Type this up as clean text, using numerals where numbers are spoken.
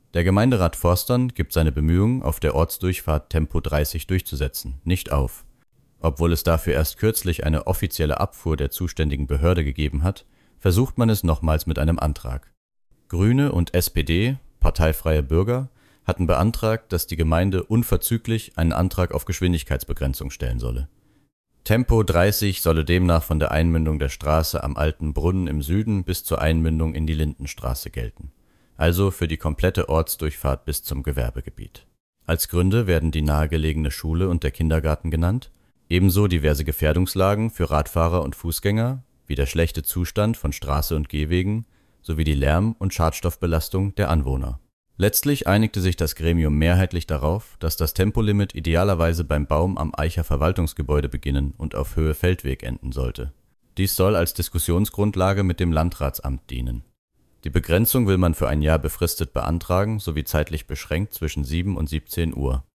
Der Gemeinderat Forstern gibt seine Bemühungen, auf der Ortsdurchfahrt Tempo 30 durchzusetzen, nicht auf. Obwohl es dafür erst kürzlich eine offizielle Abfuhr der zuständigen Behörde gegeben hat, versucht man es nochmals mit einem Antrag. Grüne und SPD, Parteifreie Bürger, hatten beantragt, dass die Gemeinde unverzüglich einen Antrag auf Geschwindigkeitsbegrenzung stellen solle. Tempo 30 solle demnach von der Einmündung der Straße am Alten Brunnen im Süden bis zur Einmündung in die Lindenstraße gelten, also für die komplette Ortsdurchfahrt bis zum Gewerbegebiet. Als Gründe werden die nahegelegene Schule und der Kindergarten genannt, ebenso diverse Gefährdungslagen für Radfahrer und Fußgänger, wie der schlechte Zustand von Straße und Gehwegen sowie die Lärm- und Schadstoffbelastung der Anwohner. Letztlich einigte sich das Gremium mehrheitlich darauf, dass das Tempolimit idealerweise beim Baum am Aicher Verwaltungsgebäude beginnen und auf Höhe Feldweg enden sollte. Dies soll als Diskussionsgrundlage mit dem Landratsamt dienen. Die Begrenzung will man für ein Jahr befristet beantragen sowie zeitlich beschränkt zwischen 7 und 17 Uhr.